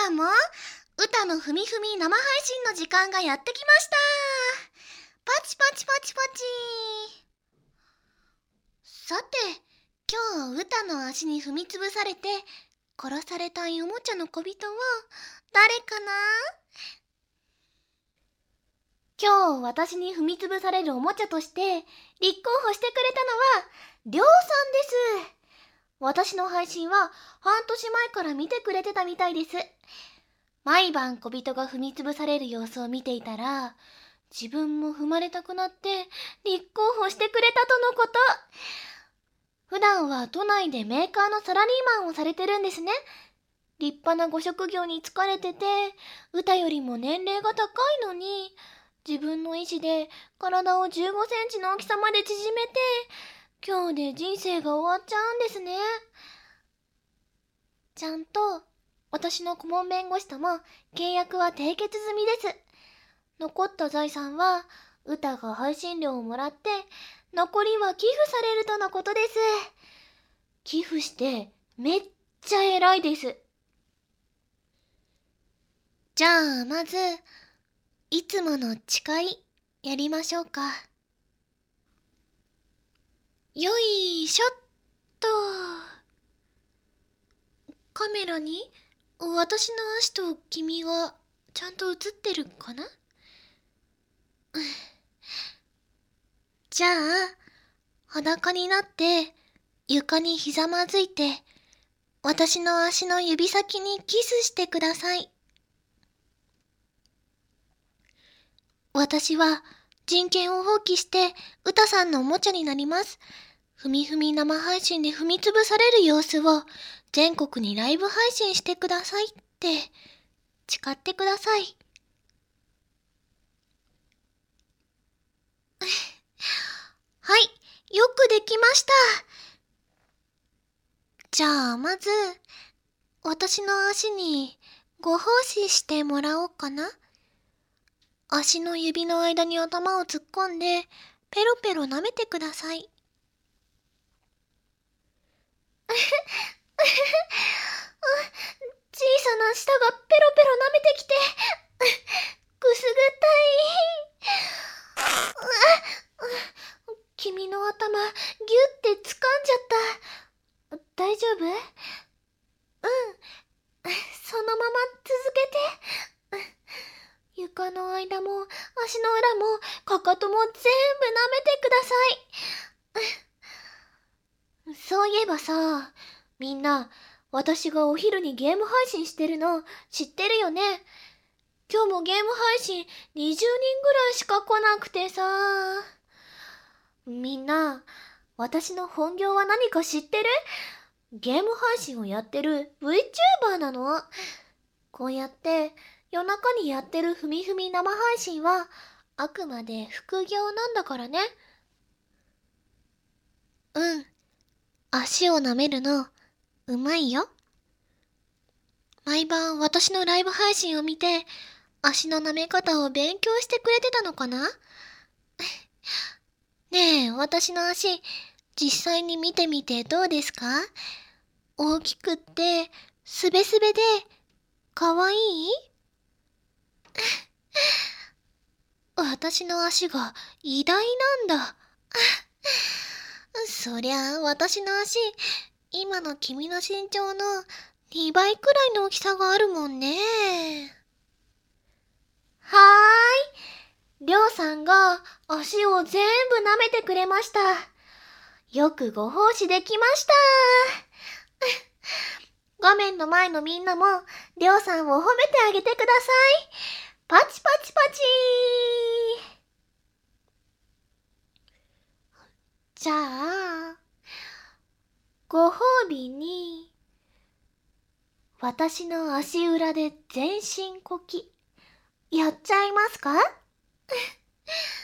さんも歌のふみふみ生配信の時間がやってきました。パチパチパチパチ。さて、今日歌の足に踏みつぶされて殺されたいおもちゃの小人は誰かな？今日私に踏みつぶされるおもちゃとして立候補してくれたのはりょうさんです。私の配信は半年前から見てくれてたみたいです。毎晩小人が踏みつぶされる様子を見ていたら、自分も踏まれたくなって立候補してくれたとのこと。普段は都内でメーカーのサラリーマンをされてるんですね。立派なご職業に就かれてて、歌よりも年齢が高いのに、自分の意志で体を15センチの大きさまで縮めて、今日で人生が終わっちゃうんですね。ちゃんと私の顧問弁護士とも契約は締結済みです。残った財産は歌が配信料をもらって、残りは寄付されるとのことです。寄付してめっちゃ偉いです。じゃあまずいつもの誓いやりましょうか。よいしょっと。カメラに私の足と君がちゃんと映ってるかな？じゃあ裸になって床にひざまずいて私の足の指先にキスしてください。私は人権を放棄して歌さんのおもちゃになります。ふみふみ生配信で踏みつぶされる様子を全国にライブ配信してくださいって誓ってください。はい、よくできました。じゃあまず私の足にご奉仕してもらおうかな。足の指の間に頭を突っ込んでペロペロ舐めてください。小さな舌がペロペロ舐めてきてくすぐったい。君の頭ギュって掴んじゃった。大丈夫？うん、そのまま続けて。床の間も足の裏もかかとも全部舐めてください。そういえばさ、みんな私がお昼にゲーム配信してるの知ってるよね？今日もゲーム配信20人ぐらいしか来なくてさ。みんな私の本業は何か知ってる？ゲーム配信をやってる VTuber なの。こうやって夜中にやってるふみふみ生配信はあくまで副業なんだからね。うん、足を舐めるのうまいよ。毎晩私のライブ配信を見て足の舐め方を勉強してくれてたのかな？ねえ、私の足実際に見てみてどうですか？大きくってすべすべでかわいい？私の足が偉大なんだ。そりゃ私の足今の君の身長の2倍くらいの大きさがあるもんね。はーい、りょうさんが足を全部舐めてくれました。よくご奉仕できました。画面の前のみんなもりょうさんを褒めてあげてください。パチパチパチー。じゃあご褒美に私の足裏で全身こきやっちゃいますか？